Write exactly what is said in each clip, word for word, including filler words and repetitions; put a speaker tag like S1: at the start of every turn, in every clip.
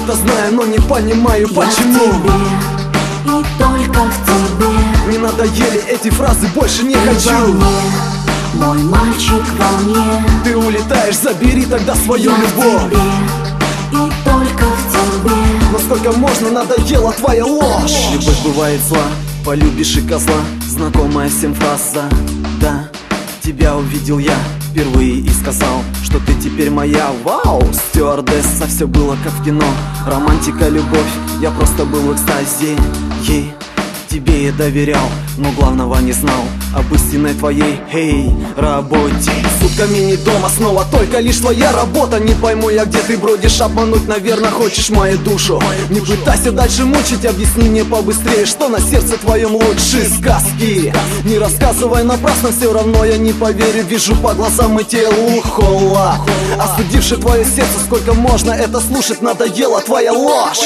S1: это знаю, но не понимаю,
S2: Я
S1: почему
S2: в тебе, и только в тебе.
S1: не надоели эти фразы, больше не
S2: Ты
S1: хочу.
S2: во мне, мой мальчик во мне.
S1: Ты улетаешь, забери тогда свою
S2: Я
S1: любовь.
S2: в тебе, и только в тебе.
S1: Но сколько можно, надоела твоя ложь. Любовь бывает зла, полюбишь и козла. Знакомая всем фраза, да. Тебя увидел я впервые и сказал, что ты теперь моя. Вау, стюардесса, все было как в кино. Романтика, любовь, я просто был в экстазе. Ей, тебе я доверял, но главного не знал об истинной твоей, эй, работе. Сутками не дома, снова только лишь твоя работа. Не пойму я, где ты бродишь, обмануть, наверное, хочешь мою душу. Не пытайся дальше мучить, объясни мне побыстрее, что на сердце твоем лучшие сказки. Не рассказывай напрасно, все равно я не поверю. Вижу по глазам и телу холод, остудивший твое сердце, сколько можно это слушать, надоела твоя ложь.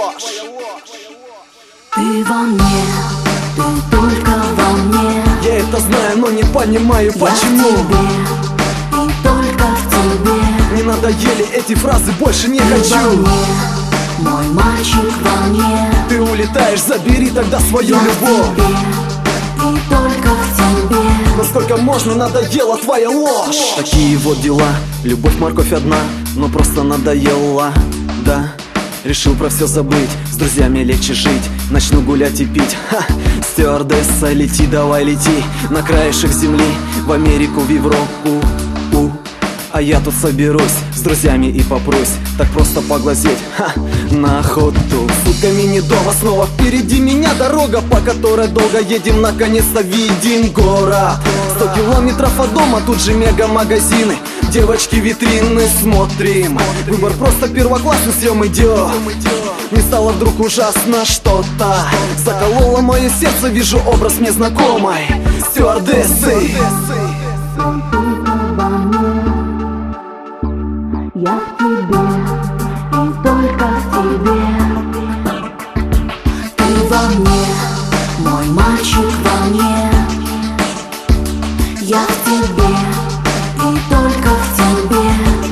S2: Ты во мне, ты только во мне.
S1: Я это знаю, но не понимаю,
S2: Я
S1: почему
S2: в тебе, и только в тебе.
S1: не надоели эти фразы, больше не
S2: Ты во
S1: хочу.
S2: мне, мой мальчик во мне.
S1: Ты улетаешь, забери тогда свою
S2: Я в
S1: любовь.
S2: тебе, и только в тебе.
S1: Насколько можно, надоела твоя ложь. Такие вот дела, любовь, морковь одна, но просто надоела, да. Решил про все забыть, с друзьями легче жить. Начну гулять и пить, ха. Стюардесса, лети, давай лети на краешек земли, в Америку, в Европу, у. А я тут соберусь с друзьями и попрусь так просто поглазеть, ха, на охоту. Сутками не дома, снова впереди меня дорога, по которой долго едем, наконец-то видим город. Сто километров от дома, тут же мега-магазины, девочки, витрины, смотрим. Выбор просто первоклассный, съем идет. Мне стало вдруг ужасно что-то, закололо мое сердце, вижу образ мне знакомой стюардессы.
S2: Я в тебе, и только в тебе. Ты во мне, мой мальчик во мне. Я в тебе, и только в тебе.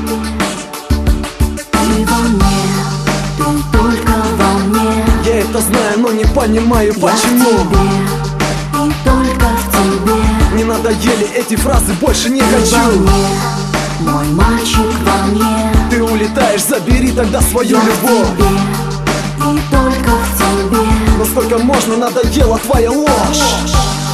S2: Ты во мне, ты только во мне.
S1: Я это знаю, но не понимаю,
S2: Я в
S1: почему
S2: тебе, и только в тебе.
S1: не надоели эти фразы, больше не
S2: Ты во
S1: хочу.
S2: мне, мой мальчик во мне.
S1: Ты улетаешь, забери тогда свою
S2: Я в
S1: любовь.
S2: тебе, и только в тебе.
S1: Но сколько можно, надоела твоя ложь.